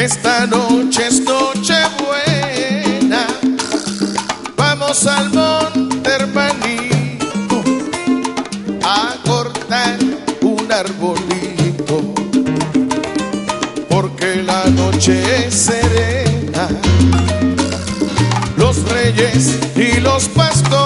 Esta noche es noche buena, vamos al monte, hermanito, a cortar un arbolito, porque la noche es serena. Los reyes y los pastores